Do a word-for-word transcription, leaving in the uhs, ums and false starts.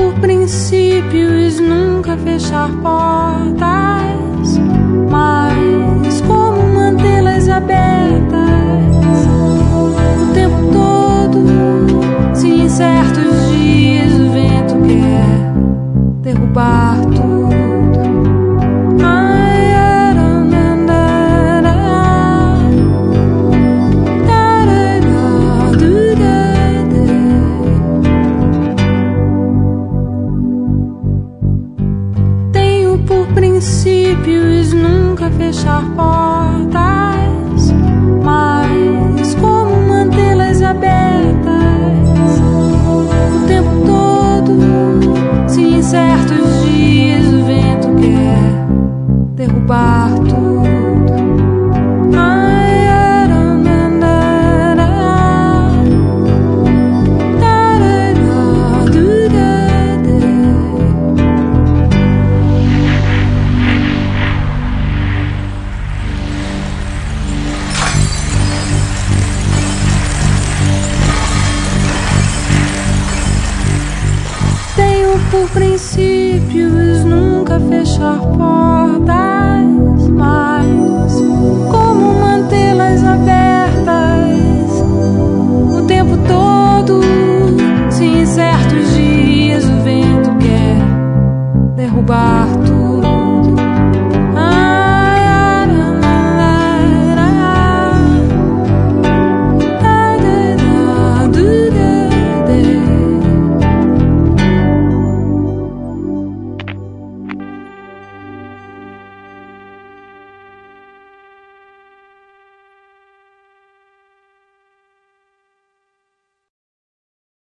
por princípios nunca fechar portas, mas como mantê-las abertas o tempo todo, se em certos dias o vento quer derrubar tudo. Princípios nunca fechar portas, mas como mantê-las abertas o tempo todo, se em certos dias o vento quer derrubar tudo. Por princípios nunca fechar portas, mas